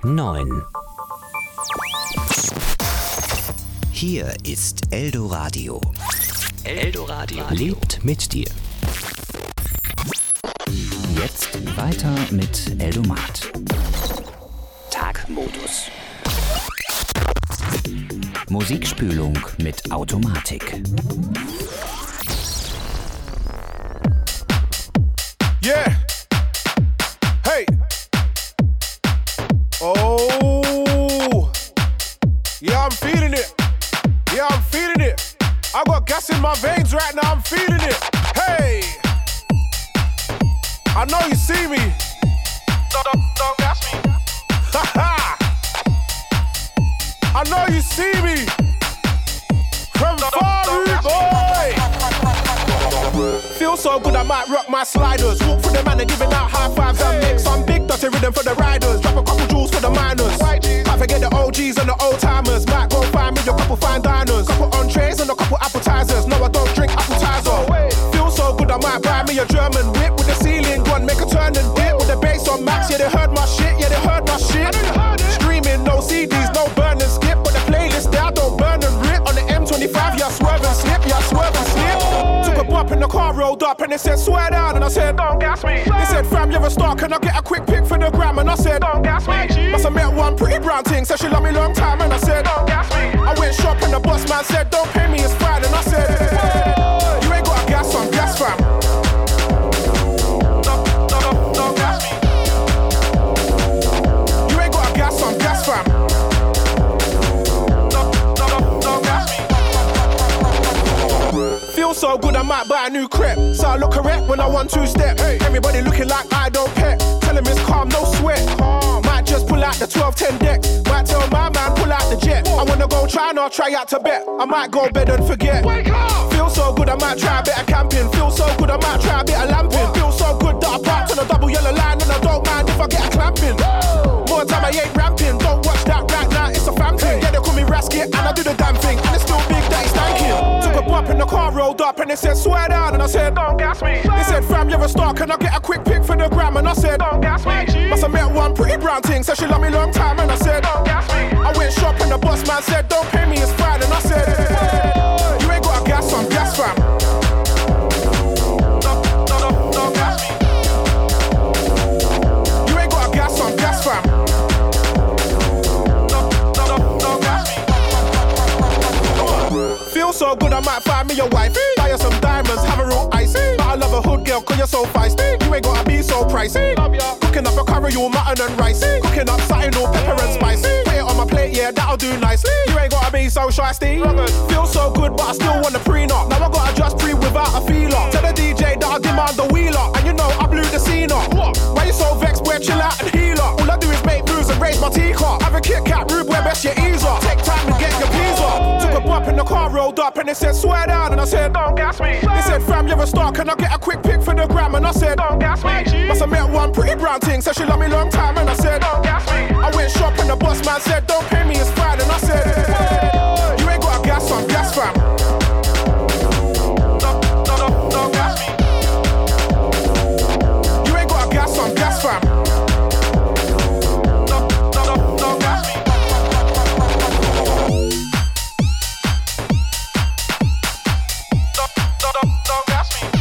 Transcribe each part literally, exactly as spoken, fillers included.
neun. Hier ist Eldoradio. Eldoradio lebt mit dir. Jetzt weiter mit Eldomat. Tagmodus. Musikspülung mit Automatik. Yeah. Hey. Oh. Yeah, I'm feeling it. Yeah, I'm feeling it. I got gas in my veins right now. I'm feeling it. Hey. I know you see me. Don't, don't, don't gas me. Ha ha. I know you see me. From far, boy. Feel so good I might rock my sliders. Walk through the man and giving out high fives. Hey. And make some big dirty rhythm for the riders. Drop a couple jewels for the miners. Might forget the O Gs and the old timers. Might go find me a couple fine diners. Couple entrees and a couple appetizers. No, I don't drink appetizer. Feel so good I might buy me a German whip with the ceiling gun. Make a turn and dip with the bass on max. Yeah, they heard my shit. Yeah, they heard my shit. Streaming, no C Ds, no burn and skip. But the playlist there, I don't burn and rip. On the M twenty-five, yeah, swerve and slip. Yeah, swerve and slip. Took a bump in the car, rolled up, and they said, swear down. And I said, don't gas me. They said, fam, you're a star, can I get a quick pic for the gram? And I said, don't gas me. Must have met one pretty brown thing, said she love me long time. And I said, don't gas me. I went shopping, the boss man said, don't pay me, it's fine. And I said, hey, you ain't got a gas on gas, fam. Don't, don't, don't gas me. You ain't got a gas on gas, fam. Don't, don't, don't gas me. Feel so good I might buy a new crepe. So I look correct when I want two step. Hey. Everybody looking like I don't pet. Tell him it's calm, no sweat. Calm. Might just pull out the twelve ten deck. Might tell my man pull out the jet. I wanna go China, try out Tibet. I might go bed and forget. Wake up. Feel so good I might try a bit of camping. Feel so good I might try a bit of lamping. Feel so good that I parked on a double yellow line. And I don't mind if I get a clamping. Woo. More time I ain't ramping. Don't watch that right now, it's a fam thing. Yeah, they call me Rasket and I do the damn thing. And it's still big that it's stanking. Took a bump in the car, rolled up and they said swear down. And I said don't gas me. They said fam, you're a star, can I get a quick pic for the gram? And I said don't gas me. Must have met one pretty brown thing, said she love me long time. And I said don't gas me. I went shopping, the boss man said don't pay me, it's fine. And I said hey, you ain't got a gas on gas, fam. Don't, don't, don't gas me. You ain't got a gas on gas, fam. Don't, don't, don't gas me. Feel so good I might find me a wife. Buy her some diamonds, have a real ice. But I love a hood girl cause you're so feisty. You ain't gotta be so pricey. Cooking up a curry all mutton and rice. Cooking up something all pepper and spice. Put it on my plate, yeah, that'll do nicely. You ain't gotta be so shysty. Feel so good but I still want a prenup. Now I gotta just pre without a feeler. Tell the D J that I demand the wheeler. And you know I blew the scene up. Why you so vexed, boy, chill out and heal up. All I do is make moves and raise my teacup. Have a Kit Kat, rude, where best you ease up. Take time to get your peas up. Took a bump in the car, rolled up and they said swear down. And I said don't gas me. They said fam, you're a star, can I get a quick pic for the gram? And I said don't gas me. Must have met one pretty brown thing, said she love me long time. And I said don't gas me. I went shopping, the boss man said don't pay me, it's fine. And I said hey, you ain't got a gas on gas, fam. Don't, don't, don't gas me. You ain't got a gas on gas, fam. Don't, don't, don't gas me. Don't, don't, don't gas me.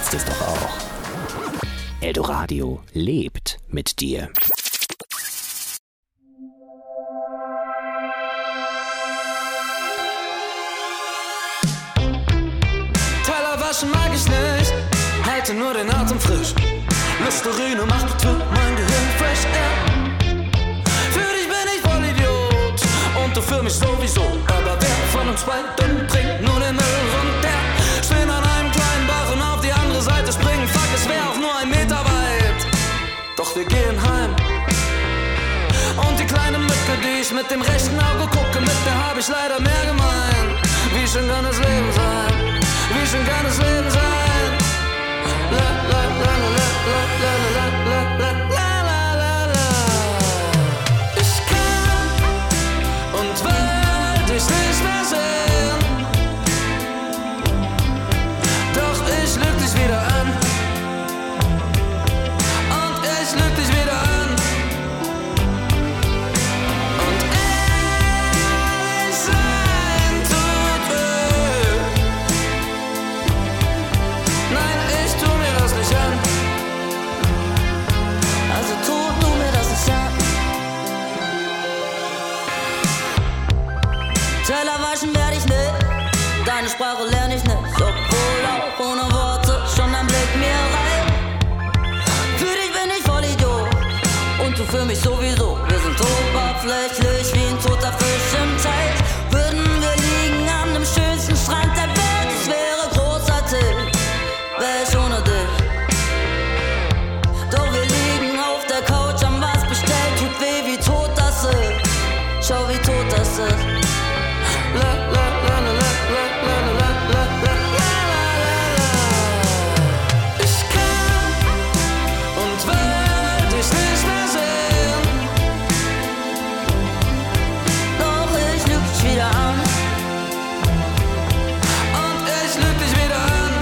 willst es doch auch. Eldoradio lebt mit dir. Teller waschen mag ich nicht, halte nur den Atem frisch. Listerine macht mein Gehirn fresh air. Für dich bin ich voll Idiot und du für mich sowieso. Aber wer von uns beiden trinkt nur den Müll runter? Stehen an einem kleinen Bach und auf die andere Seite springen. Fuck, es wär auch nur ein Meter weit. Doch wir gehen heim. Und die kleine Mücke, die ich mit dem rechten Auge gucke, mit der hab ich leider mehr gemein. Wie schön kann das Leben sein? Wie schön kann das Leben sein? La la la la la la la la la la la la. Ich kann und will dich nicht mehr sehen. Doch ich lüg dich wieder an. Und ich lüg dich wieder an. Und ehrlich sein tut weh. Nein, ich tu mir das nicht an. Also tu du mir das nicht an. Teller waschen werd ich nicht, deine Sprache lerne ich nicht. Obwohl auch ohne Worte schon ein Blick mir reicht. Für dich bin ich voll Idiot und du für mich sowieso. Wir sind oberflächlich wie ein toter Fisch im Teich. Würden wir liegen an dem schönsten Strand der Welt, es wäre großartig, wär ich ohne dich. Doch wir liegen auf der Couch, haben was bestellt, tut weh, wie tot das ist. Schau, wie tot das ist. La la la la la la la la la la la la. Ich kann und will dich nicht mehr sehen. Doch ich lüg dich wieder an. Und ich lüg dich wieder an.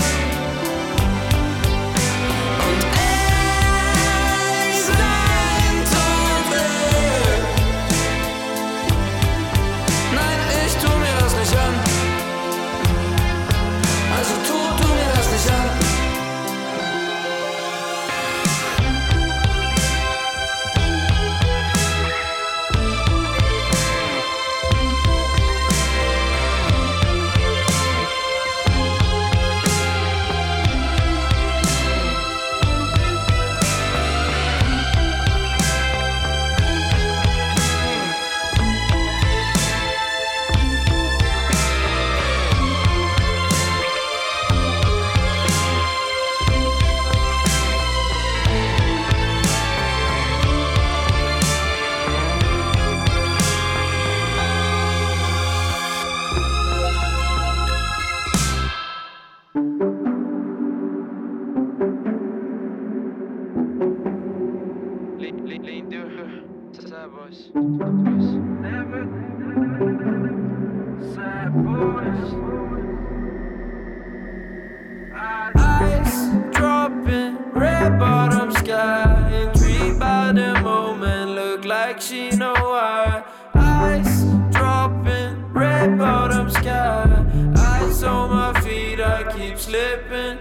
Und ehrlich sein tut weh. Nein, ich tu mir das nicht an. Also tu du mir das nicht an. Ice dropping, red bottom sky, intrigued by the moment, look like she know why. Ice dropping, red bottom sky, ice on my feet, I keep slipping.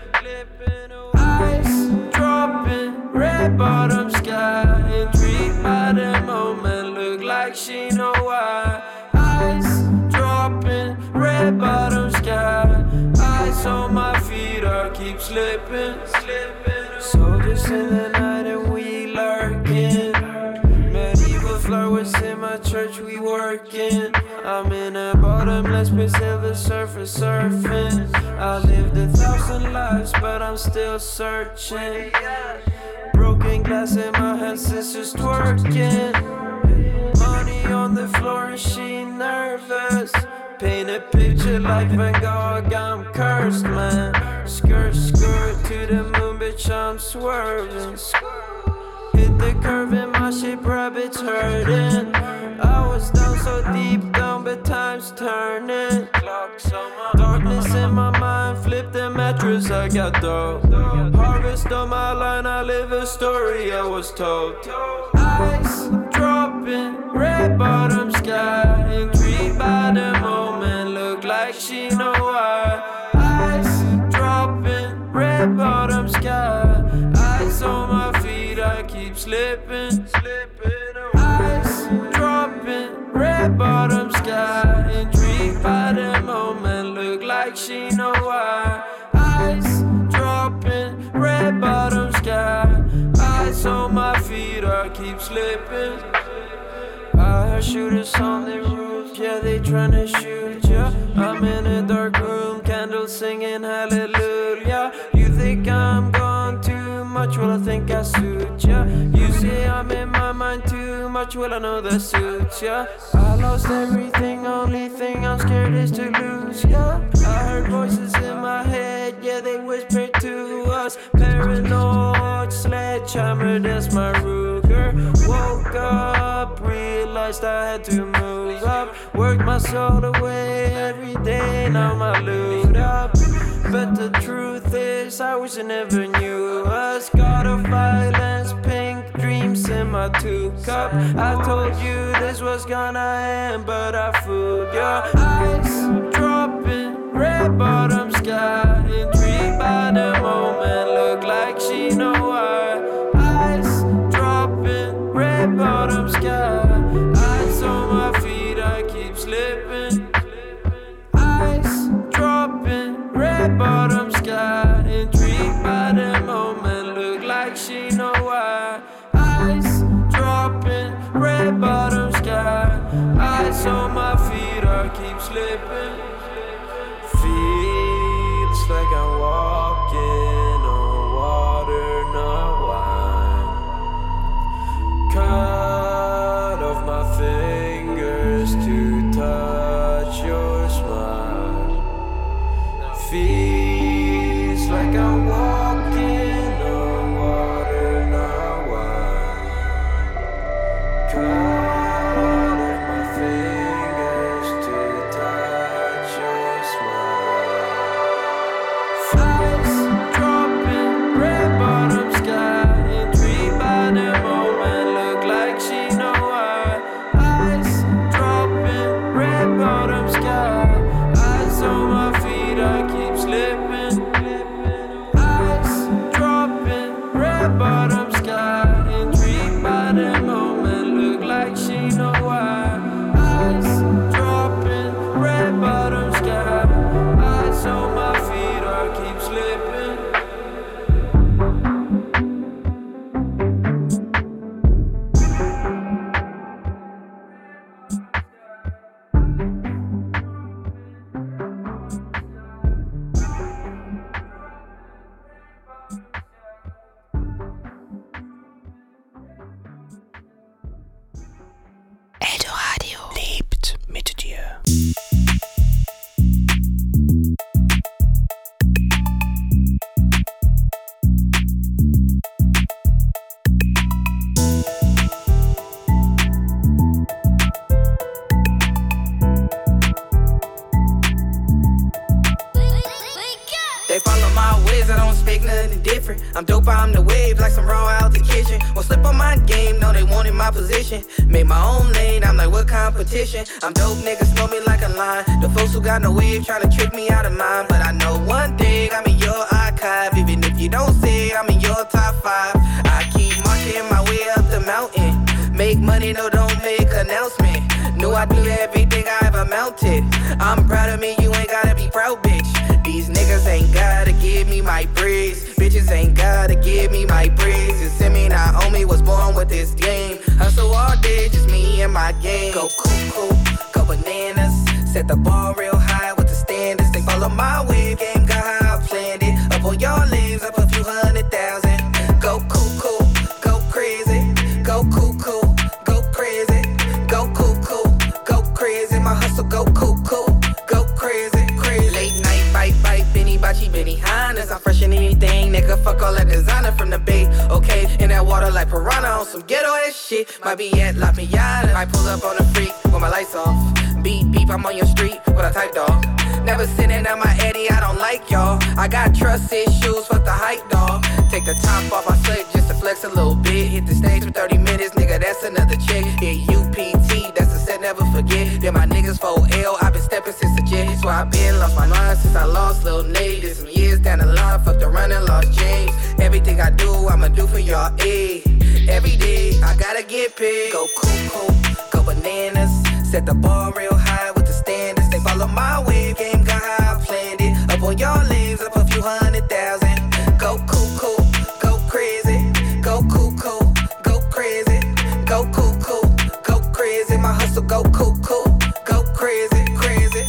Ice dropping, red bottom sky, intrigued by the moment, look like she know why. Ice dropping, red bottom sky, ice on my feet, I keep slipping, slipping. Soldiers in the night and we lurking. Medieval flowers in my church, we working. I'm in a bottomless pit, silver surface surfing. I lived a thousand lives, but I'm still searching. Broken glass in my hand, sisters twerking. Money on the floor and she nervous. Paint a picture like Van Gogh, I'm cursed, man. Skirt, skirt to the moon, bitch, I'm swerving. Hit the curve and my shape rabbits hurting. I was down so deep down, but time's turning. Darkness in my mind, flip the mattress, I got dough. Harvest on my line, I live a story I was told. Ice dropping, red bottom sky, intrigued by the moment, look like she know why. Ice dropping, red bottom slipping, slipping away. Ice dropping, red bottom sky. Intrigued by the moment, look like she know why. Ice dropping, red bottom sky. Ice on my feet, I keep slipping. I heard shooters on the roof, yeah, they tryna shoot ya. I'm in a dark room, candles singing hallelujah. You think I'm gone too much, well I think I suit ya. You say I'm in my mind too much, well I know that suits ya. I lost everything, only thing I'm scared is to lose ya. I heard voices in my head, yeah they whispered to us. Paranoid sledgehammer, that's my Ruger. Woke up, realized I had to move up. Worked my soul away every day, now my loot up. But the truth is, I wish I never knew us. God of violence, pink dreams in my two cup. I told you this was gonna end, but I fooled ya. Ice dropping, red bottom sky. Intrigued by the moment, look like she know why. Ice dropping, red bottom sky. Ice on my feet, I keep slipping. Ice dropping, red bottom sky. Intrigued by the moment, look like she know why. Ice dropping, red bottom sky. Ice on my feet, I keep slipping. Feels like I'm walking on water, not wine. Cut off my fingers to touch your smile. Feels like I'm walking on water, not wine. Cut off my fingers to touch your smile. Ice dropping, red bottom sky. Intrigued by the moment, look like she know why. Ice dropping, red bottom sky. Ice on my feet, I keep slipping. Ice dropping, red bottom sky. Intrigued by the moment, look like she know why. Ice dropping, red bottom sky. Ice on my feet, I keep slipping. Eldoradio lebt mit dir. They follow my ways, I don't speak nothing different. I'm dope, I'm the wave, like some raw out the kitchen. Won't slip on my game, no, they wanted my position. Made my own lane, I'm like, what competition? I'm dope, niggas know me like a line. The folks who got no wave tryna trick me out of mine. But I know one thing, I'm in your archive. Even if you don't say it, I'm in your top five. I keep marching my way up the mountain. Make money, no, don't make announcement. Know I do everything I ever mounted. I'm proud of me, you ain't gotta be proud, bitch. These niggas ain't gotta give me my praise. Bitches ain't gotta give me my praise. You see me, not only was born with this game. Hustle all day, just me and my game. Go cuckoo, go bananas. Set the bar real high with the standards. They follow my wave, game got how I planned it. Up on your legs, up a few hundred thousand. Go cuckoo, go crazy. Go cuckoo, go crazy. Go cuckoo, go crazy. My hustle go cuckoo, go crazy, crazy. Late night, bite, bite, Benny, Bachi, Benny Hannes. I'm fresh in anything, nigga. Fuck all that designer from the bay. Okay, in that water like piranha on some ghetto ass shit. Might be at La Piñata. I pull up on a freak with my lights off. Beep, beep, I'm on your street with a type dog. Never sitting at my Eddie, I don't like y'all. I got trust issues, fuck the hype dog. Take the top off my slick just to flex a little bit. Hit the stage for thirty minutes, nigga, that's another check. Hit U P T, that's a set, never forget. Then my niggas four L, I been stepping since the jet. So I been lost my mind since I lost Lil Nate. Did some years down the line, fucked around and lost James. Everything I do, I'ma do for y'all, ayy. Every day, I gotta get paid. Go cuckoo, go bananas. Set the bar real high with the standards. They follow my way, game got how I planned it. Up on your leaves, up a few hundred thousand. Go cuckoo, go crazy. Go cuckoo, go crazy. Go cuckoo, go crazy. My hustle go cuckoo, go crazy, crazy.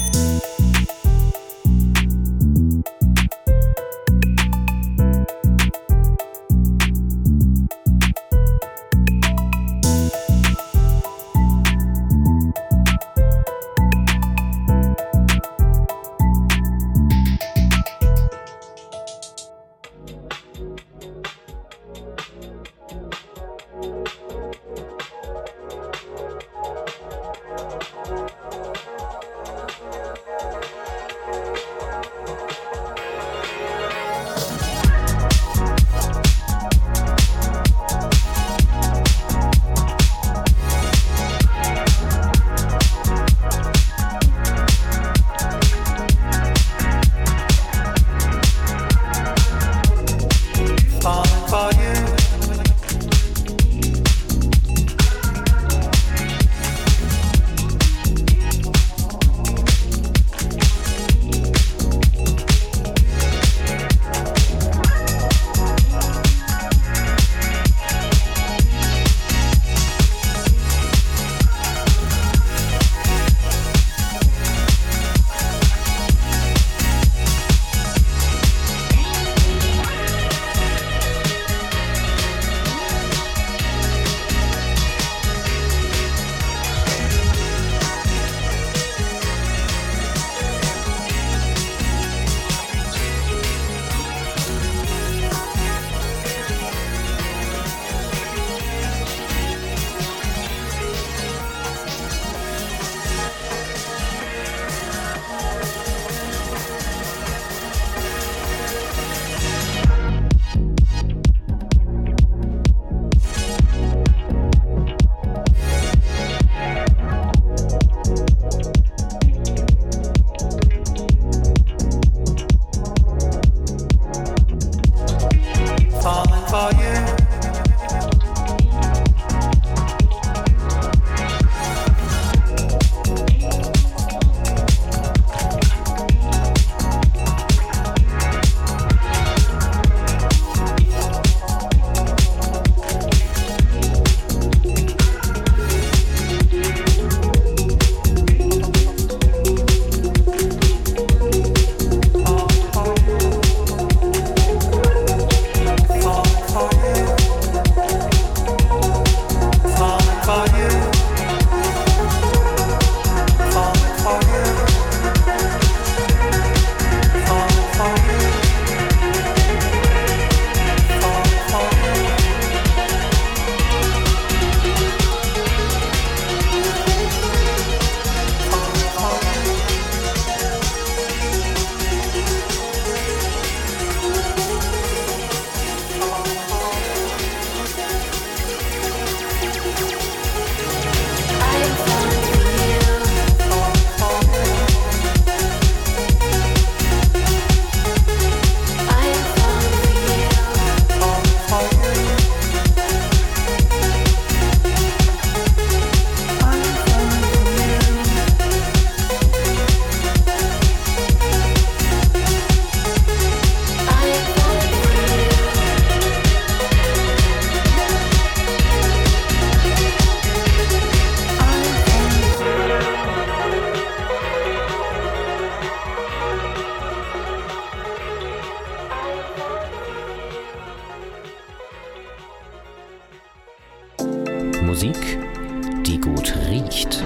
Musik, die gut riecht.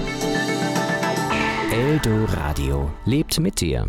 Eldoradio lebt mit dir.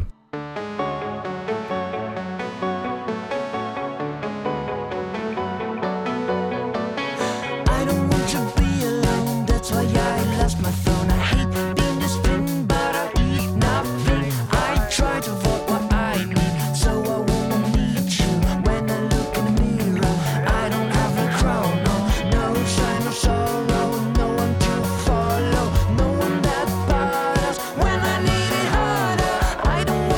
I don't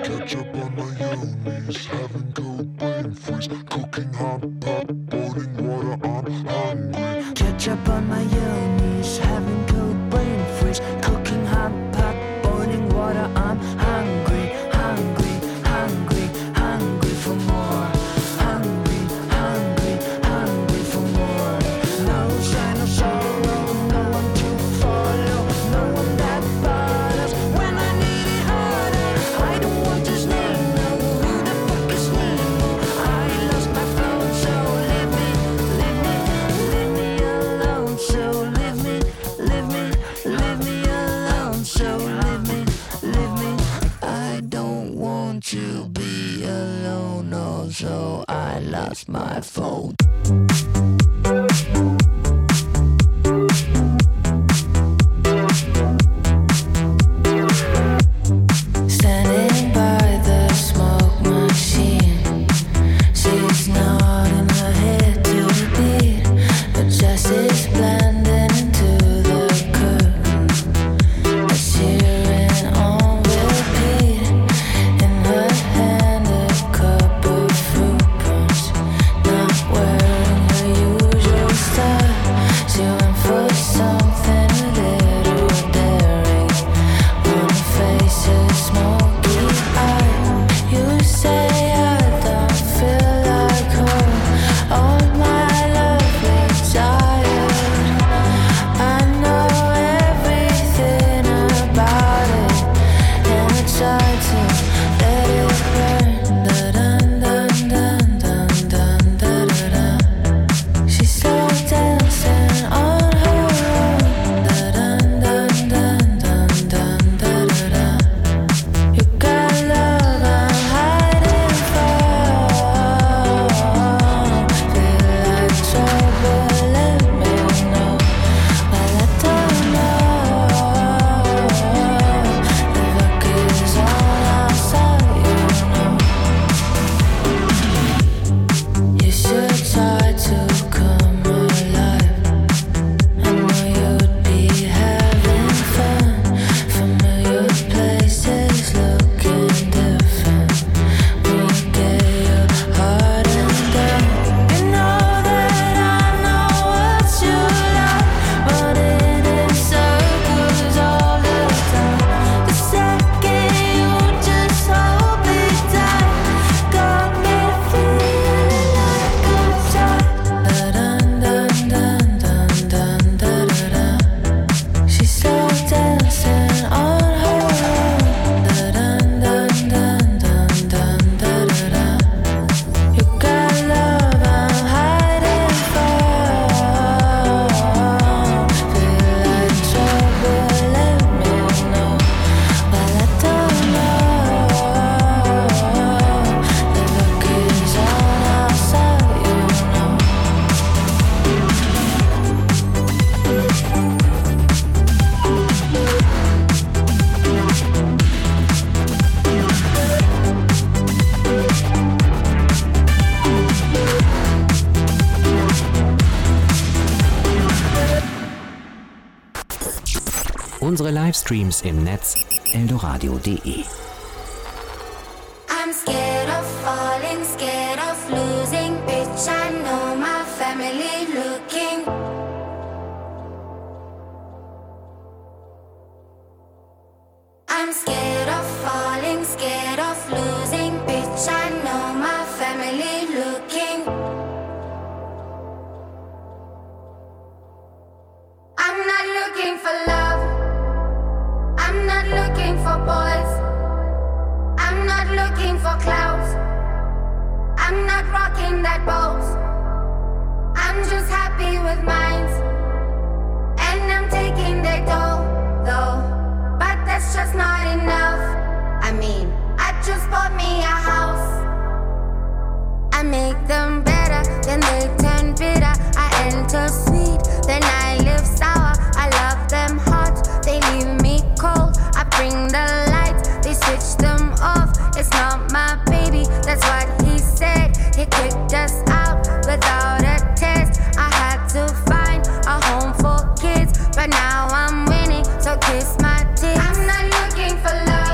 Ketchup on my yonis, having cold brain freeze, cooking hot pot, boiling water, I'm hungry. Ketchup on my yonis, having cold brain freeze, cooking hot pot, boiling water, I'm hungry, hungry, hungry, hungry for more. Hungry, hungry, hungry for more. No sign of sorrow, no one to follow, no one that bothers when I need it harder. I don't want his name, no, who the fuck is Nemo? I lost my phone, so leave me, leave me, leave me alone. So leave me, leave me, leave me alone. So leave me, leave me. I don't want to be alone, no, so I lost my phone. Standing by the smoke machine, she's nodding her head to the beat. Her dress is blending into the curtain, a cheering on repeat. In her hand a cup of fruit punch, not wearing her usual style. She went for something a little daring. On her face a smoky eye. You say I don't feel like home. All my lovely tired. I know everything about it, and I try to let it burn. Da-dun-dun-dun-dun-dun-da-da-da. She's slow dancing on her own. Da-dun-dun-dun-dun-dun-da-da-da. You got love I'm hiding from. Feel like trouble, let me know. Well, I don't know. The luck is on our side, you know. You should try to come alive. I know you'd be having fun. Familiar places looking different. When you get your heart undone. You know that I know what you like. Running in circles all the time. The second you just hold me tight, got me feeling like I'm tired. Da-dun-dun-dun-dun-dun-da-da-da. She's slow dancing on her own. Da-dun-dun-dun-dun-dun-da-da-da. You got love I'm hiding from. Feel like trouble, let me know. Well, I don't know. The luck is on our side, you know. Unsere Livestreams im Netz eldoradio punkt de. I'm scared of falling, scared of losing. Bitch, I know my family looking. I'm scared of falling, scared of losing. Bitch, I know my family looking. I'm not looking for love. I'm not looking for boys. I'm not looking for clouds. I'm not rocking that boat. I'm just happy with mine. And I'm taking their dough, though. But that's just not enough. I mean, I just bought me a house. I make them better, then they turn bitter. I enter sweet, then I live sour. I love them hot, they leave me cold. I bring the lights, they switch them off. It's not my baby, that's what he said. He kicked us out without a test. I had to find a home for kids, but now I'm winning, so kiss my tits. I'm not looking for love.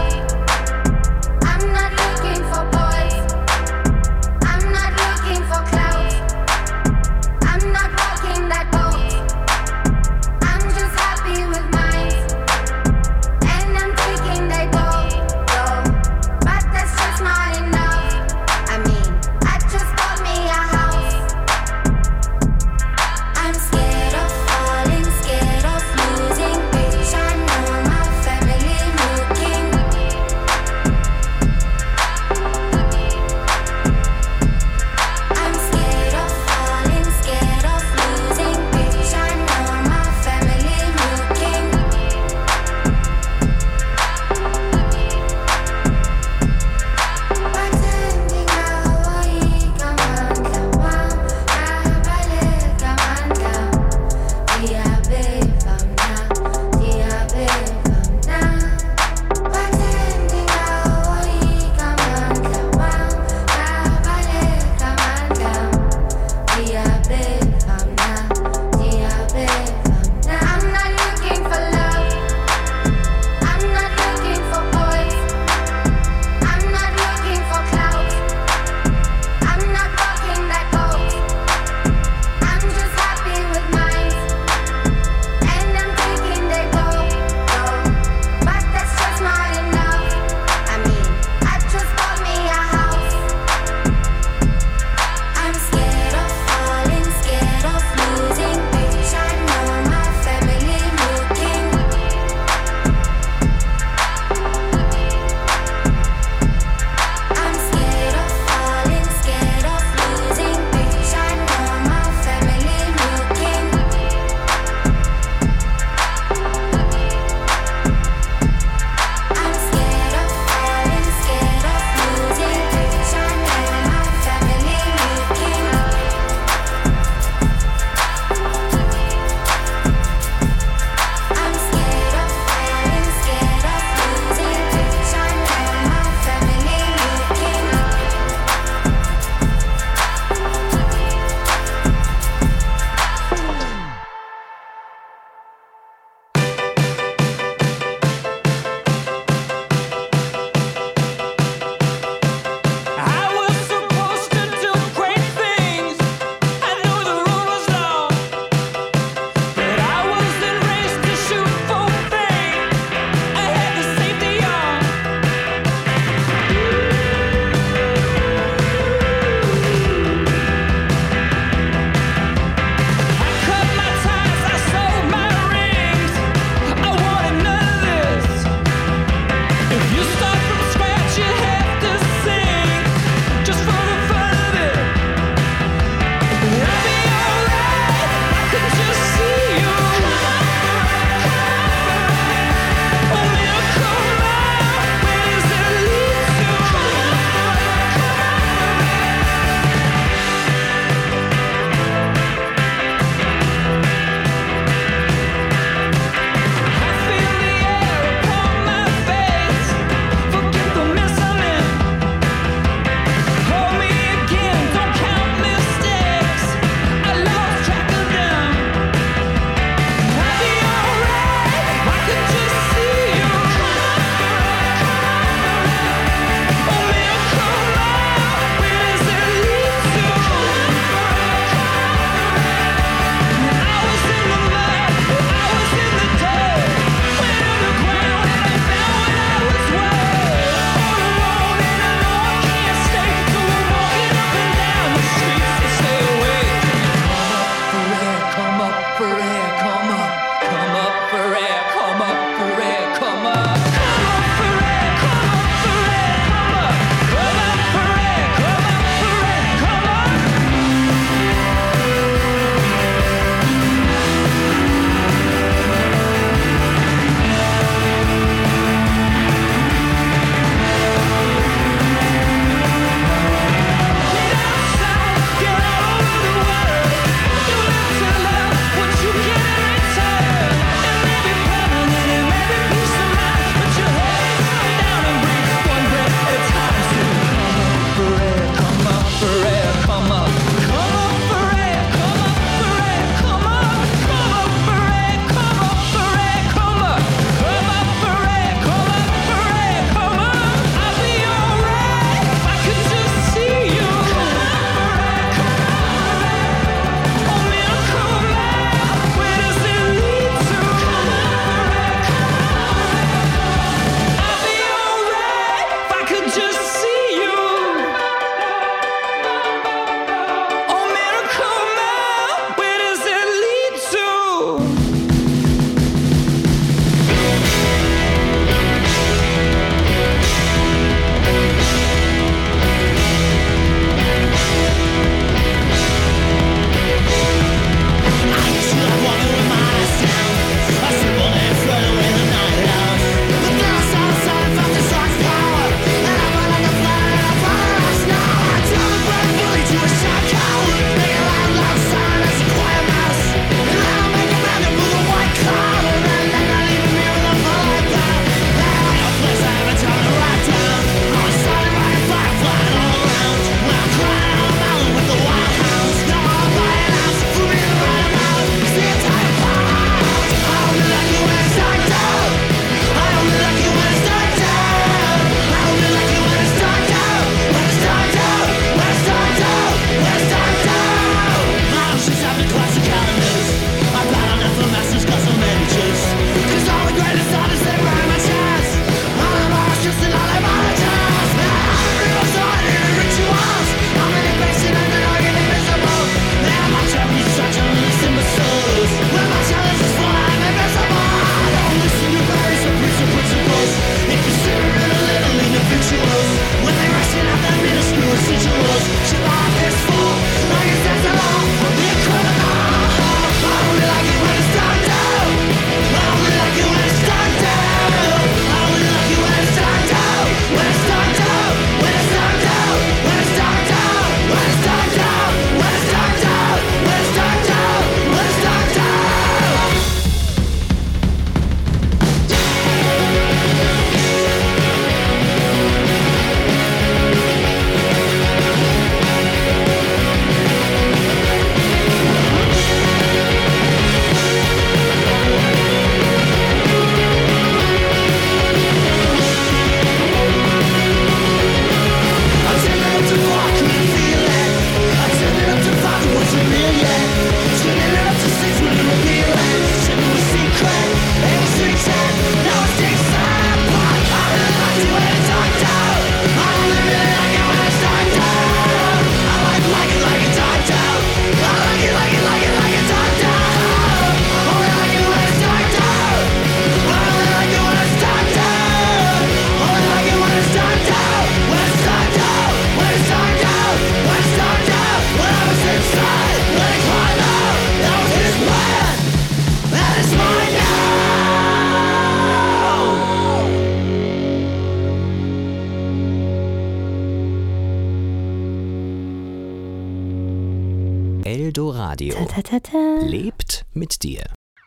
Eldoradio. Ta, ta, ta, ta. Lebt mit dir.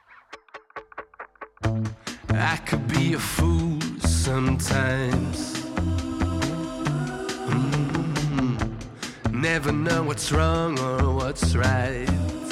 I could be a fool sometimes. Mm-hmm. Never know what's wrong or what's right.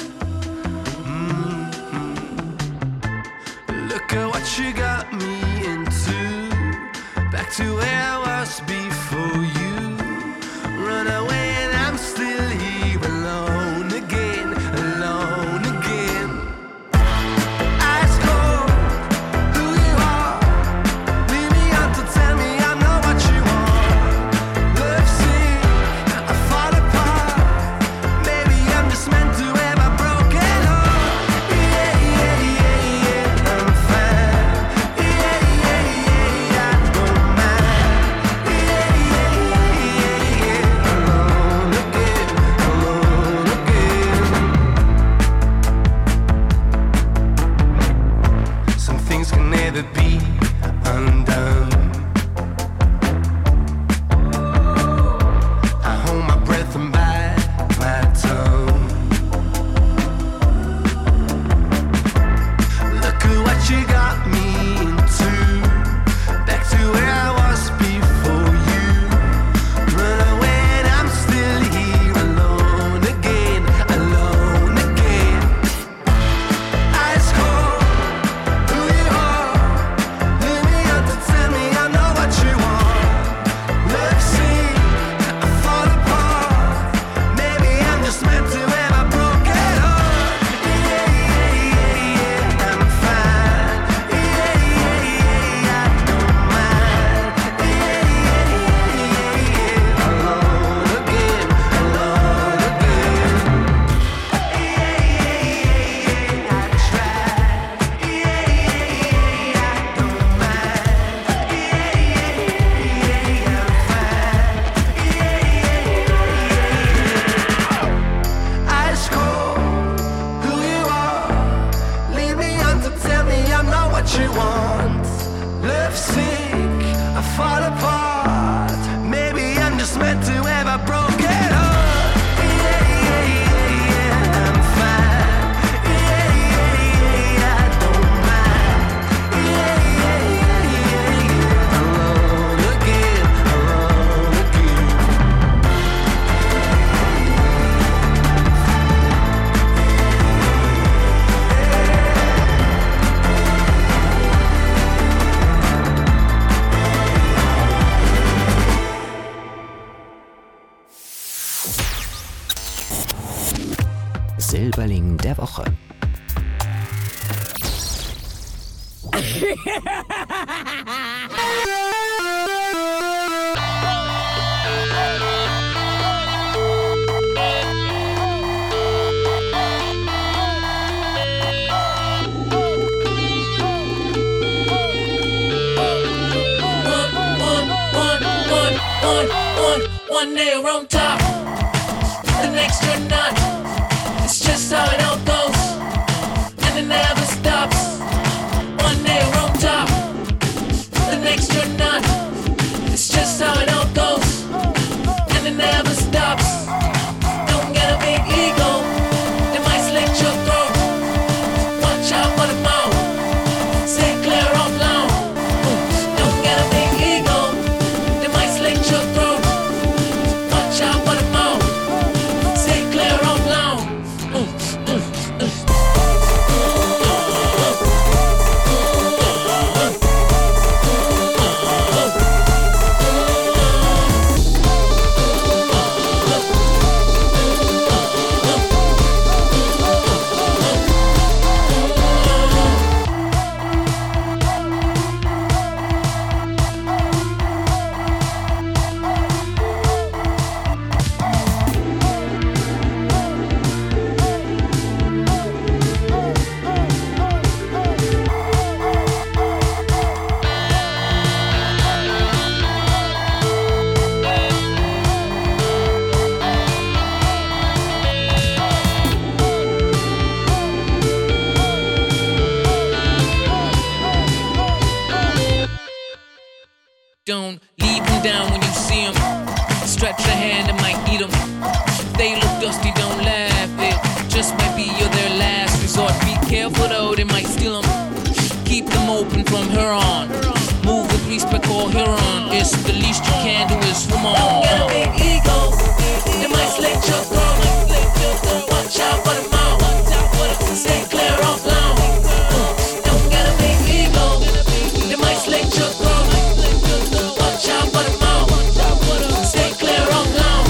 Mm-hmm. Look at what you got me into. Back to where I was before you. Run away and I'm still here alone again, alone again. Ice cold, who you are. Leave me out to tell me I'm not what you want. Love sick, I fall apart. Maybe I'm just meant to have a broken heart. Yeah, yeah, yeah, yeah, I'm fine. Yeah, yeah, yeah, I don't mind. Yeah, yeah, yeah, yeah, alone again, alone again. Some things can never be undone. I hold my breath and bite my tongue. Look at what you got me into. Back to where I was before you. Run away and I'm still here alone again, alone again. Ice cold, who you are. Leave me out to tell me I know what you want. Love sick, I fall apart. Maybe I'm just meant to have a broken heart. Yeah, yeah, yeah, yeah, I'm fine. Yeah, yeah, yeah, I don't mind. Yeah, yeah, yeah, yeah, alone again, alone again. Yeah, yeah, yeah, I tried. Yeah, yeah, yeah, I don't mind. Yeah, yeah, yeah, I'm fine. Yeah, yeah, yeah. Ice cold, who you are. Leave me out to tell me I'm not what you want. Love sick, I fall apart. Maybe I'm just meant to have a broken heart. Yeah, yeah, yeah, yeah, I'm fine. Yeah, yeah, yeah, I don't mind. Yeah, yeah, yeah, yeah, alone again, alone again. Silberling der Woche. One day you're on top, the next you're not. It's just how it all goes, and it never stops. One day you're on top, the next you're not. It's just how it all goes, and it never stops. Don't get a big ego, they might slit your throat. Watch out for the mouth, stay clear of long. Don't get a big ego, they might slit your throat. Watch out for the mouth, stay clear of long. Don't leave them down when you see them. Stretch a hand and might eat them. They look dusty, don't laugh. It just might be your their last resort. Be careful though, they might steal them. Keep them open from here on. Move with respect or here on. It's the least you can do is swim on. Don't get a big ego. They might select your girl. Watch out for the mouth. Stay clear off long. Don't get a big ego. They might select your girl. Watch out for the mouth. Stay clear off long.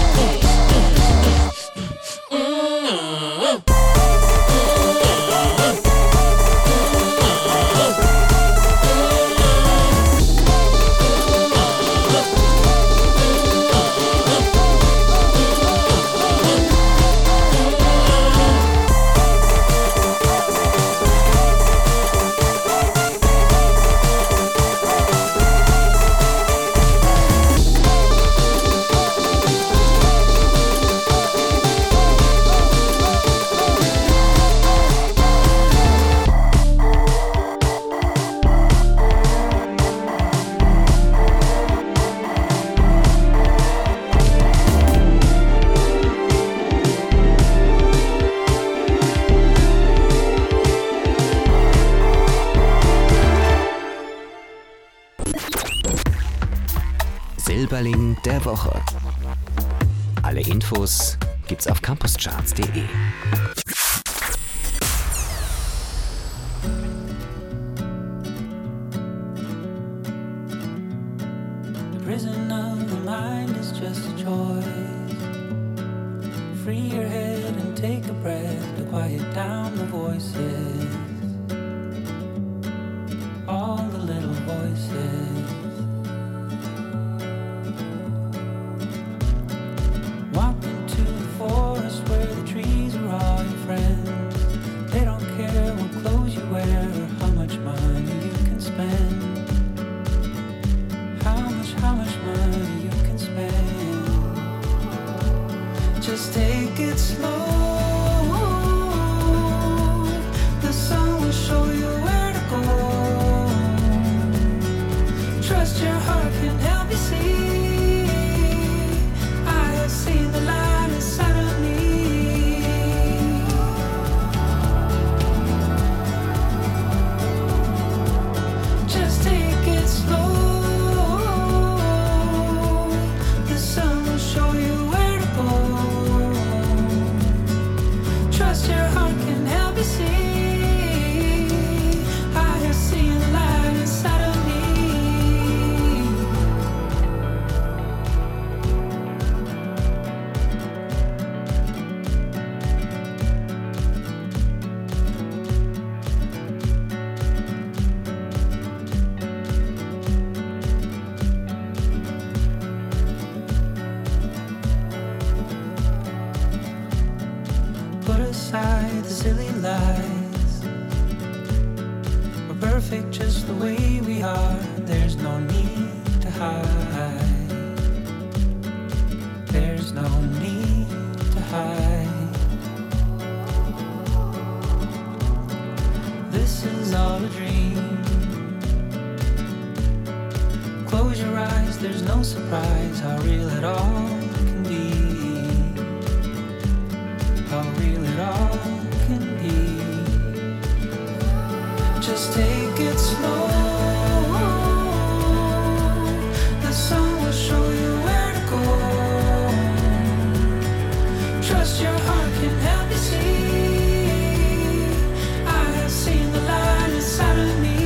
Silberling der Woche. Alle Infos gibt's auf campuscharts punkt de. The prison of the mind is just a choice. Free your head and take a breath to quiet down the voices. All the little voices. Walk into the forest where the trees are all your friends. They don't care what clothes you wear or how much money you can spend. How much, how much money you can spend. Just take it slow. The sun will show you where to go. Trust your heart can help you see. Seen the light inside of me. Just take it slow. The sun will show you where to go. Trust your heart can help you see. I have seen the light inside of me. Put aside the silly lies. We're perfect just the way we are. There's no need to hide. There's no need to hide. This is all a dream. Close your eyes, there's no surprise how real it all can be. How real it all can be. Just take it slow. The sun will show you where to go. Trust your heart can help you see. I have seen the light inside of me.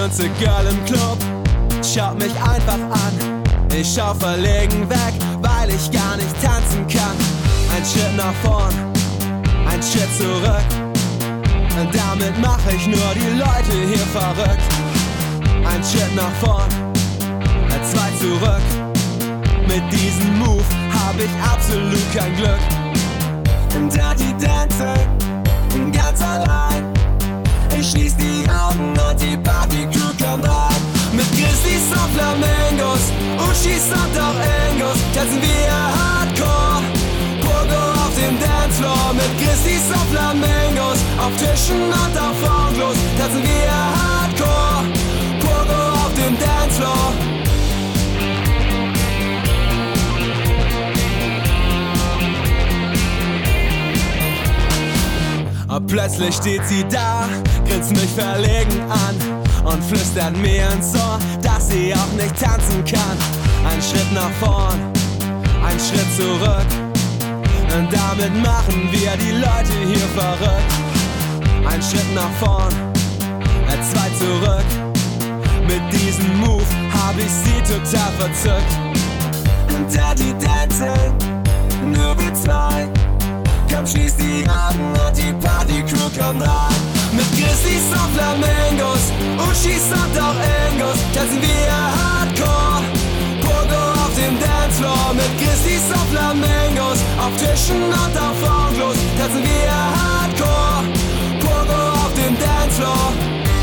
schönste Girl im Club schaut mich einfach an. Ich schau verlegen weg, weil ich gar nicht tanzen kann. Ein Schritt nach vorn, ein Schritt zurück. Und damit mach ich nur die Leute hier verrückt. Ein Schritt nach vorn, zwei zurück. Mit diesem Move hab ich absolut kein Glück. Dirty Dancing, ganz allein. Ich schließ die Augen und die Party-Crew kommt rein. Mit Grizzlies und Flamingos, Uschis und auch Ingos tanzen wir Hardcore. Pogo auf dem Dancefloor. Mit Grizzlies und Flamingos, auf Tischen und auf Frauenklos tanzen wir Hardcore. Pogo auf dem Dancefloor. Und plötzlich steht sie da, grinst mich verlegen an und flüstert mir ins Ohr, dass sie auch nicht tanzen kann. Ein Schritt nach vorn, ein Schritt zurück. Und damit machen wir die Leute hier verrückt. Ein Schritt nach vorn, zwei zurück. Mit diesem Move hab ich sie total verzückt. Dirty Dancing, nur wir zwei. Komm, schließ die Augen und die Party-Crew kommt rein. Mit Grizzlies und Flamingos, Uschis und auch Ingos tanzen wir Hardcore. Pogo auf dem Dancefloor. Mit Grizzlies und Flamingos, auf Tischen und auf Frauenklos tanzen wir Hardcore. Pogo auf dem Dancefloor.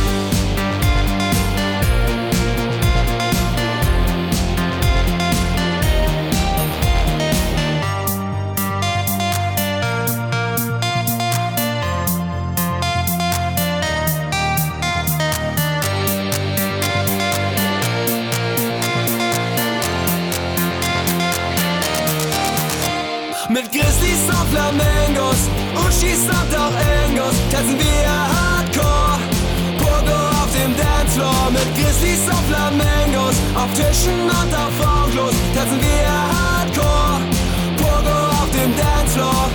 Mit Grizzlies und Flamingos, Uschis und auch Ingos tanzen wir Hardcore. Pogo auf dem Dancefloor. Mit Grizzlies und Flamingos, auf Tischen und auf Frauenklos tanzen wir Hardcore. Pogo auf dem Dancefloor.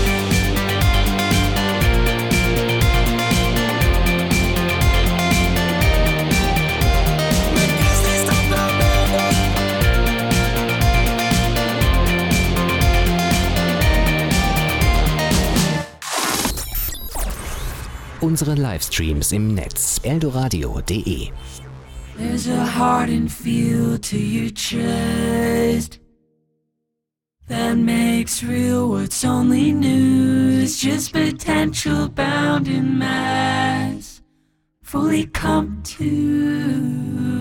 Unsere Livestreams im Netz eldoradio punkt de. There's a heart and feel to your chest that makes real what's only news, just potential bound in mass, fully come to.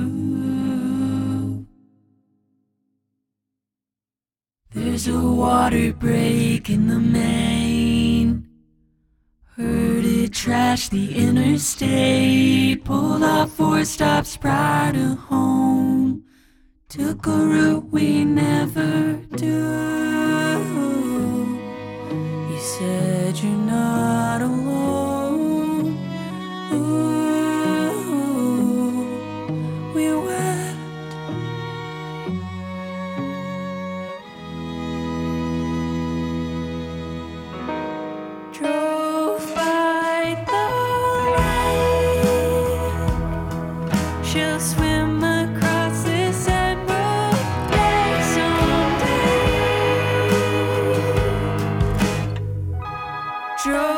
There's a water break in the main. Heard it trash the interstate. Pulled off four stops prior to home. Took a route we never do. You said you're not alone. Ooh, we wept. Drove by the rain. She'll swim across this emerald lake someday. Drove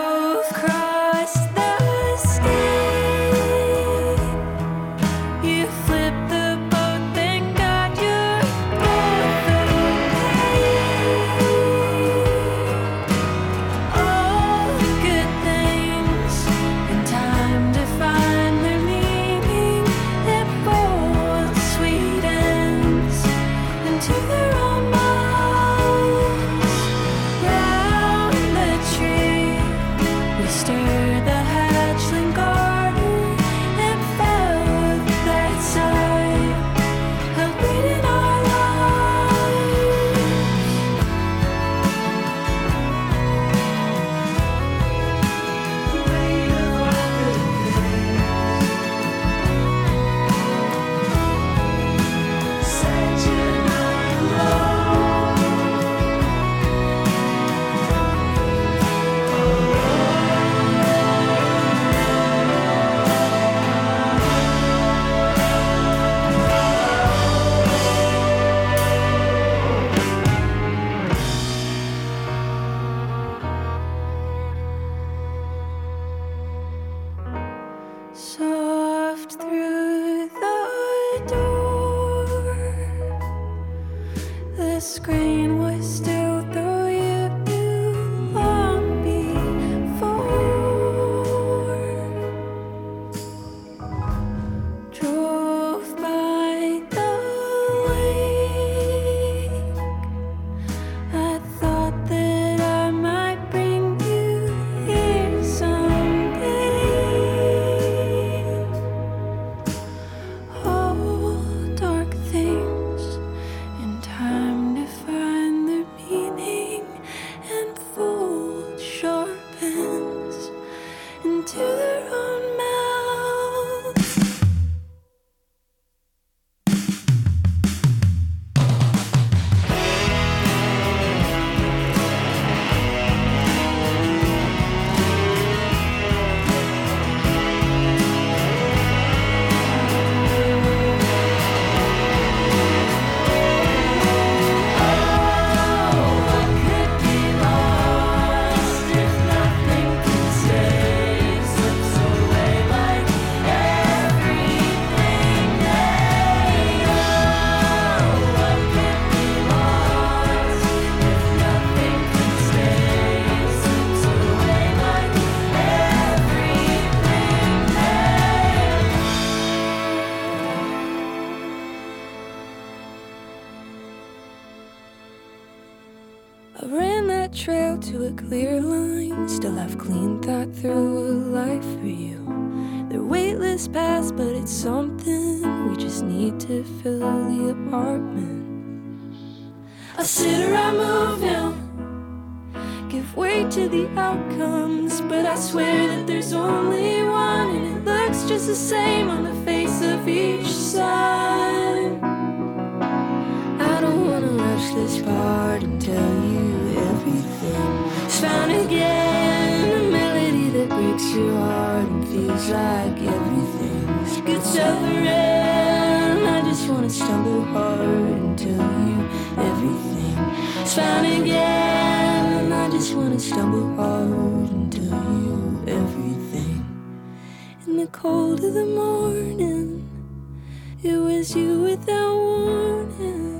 I ran that trail to a clear line. Still have clean thought through a life for you. They're weightless paths, but it's something. We just need to fill the apartment. I sit around, move now, give way to the outcomes, but I swear that there's only one, and it looks just the same on the face of each side. I don't wanna rush this part and tell you everything. It's found again, a melody that breaks your heart and feels like everything's good suffering. I just wanna stumble hard and tell you everything. It's found again, and I just wanna stumble hard and tell you everything. In the cold of the morning, it was you without warning.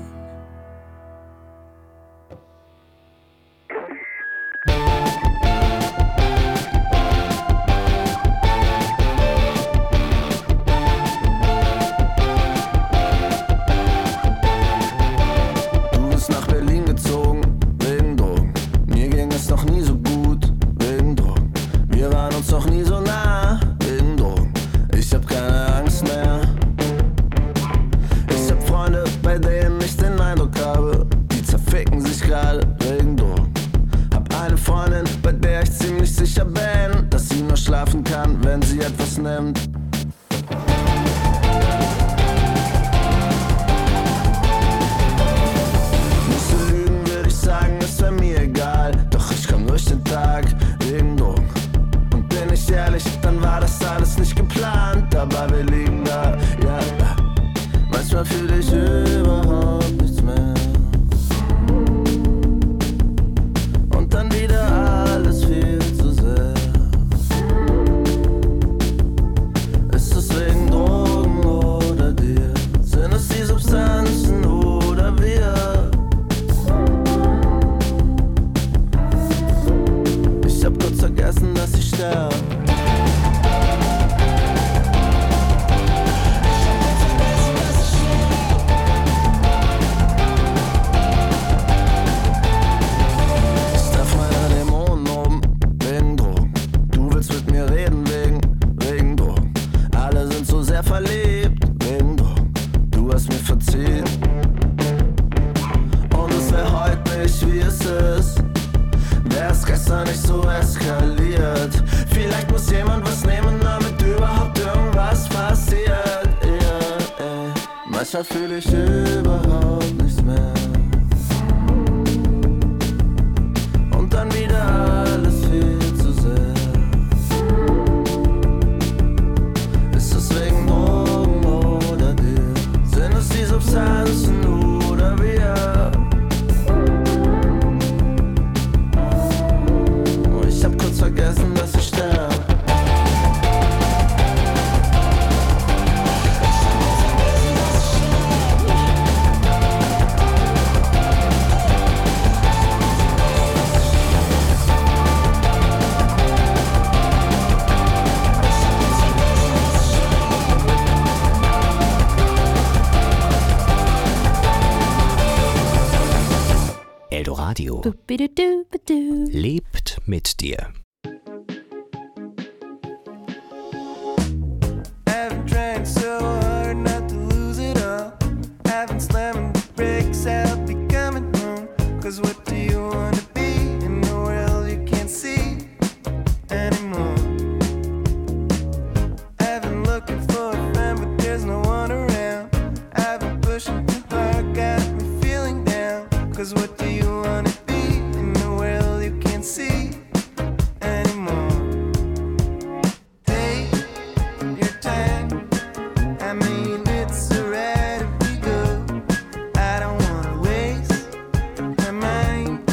Manchmal fühle ich überhaupt nichts mehr. Und dann wieder alles viel zu sehr. Ist es wegen Drogen oder dir? Sind es die Substanzen oder wir? Oh, ich hab kurz vergessen, dass ich sterbe. Eldoradio lebt mit dir. Haven't tried so hard not to lose it all. Haven't slammed the brakes, I'll be coming home. Cause what do you want to